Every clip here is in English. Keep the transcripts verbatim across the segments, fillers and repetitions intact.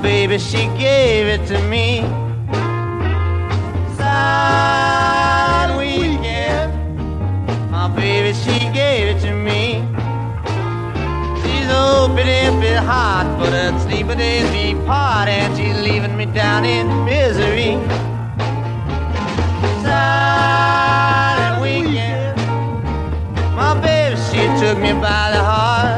baby, she gave it to me. Silent weekend, my baby, she gave it to me. She's open if it's hot, but her sleeping days be part, and she's leaving me down in misery. Silent weekend, my baby, she took me by the heart.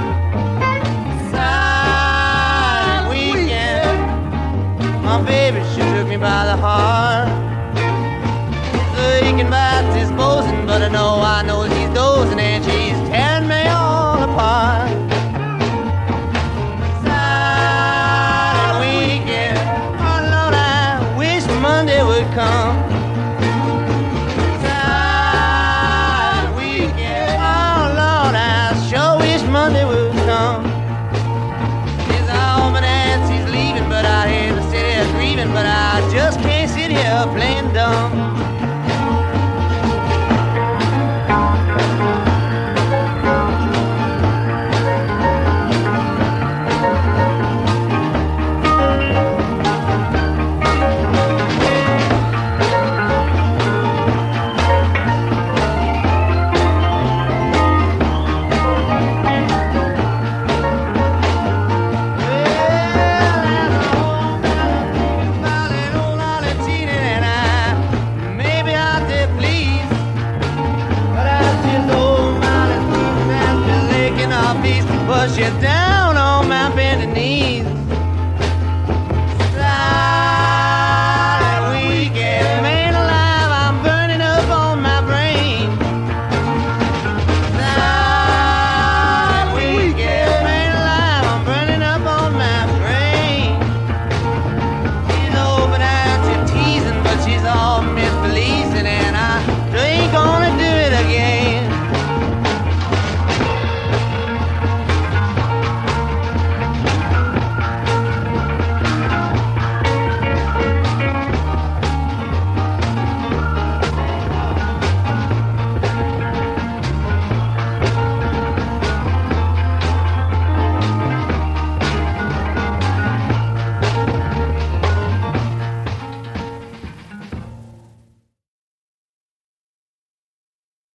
Silent weekend, my baby, she took me by the heart. She's aching about this bosun, but I know, I know she's dozing, and she's tearing me all apart. Silent weekend, oh Lord, I wish Monday would come. Silent weekend, oh Lord, I sure wish Monday would come. She's home and Nancy's leaving, but I hear the city is grieving, but I just can't sit here playing dumb. Push you down.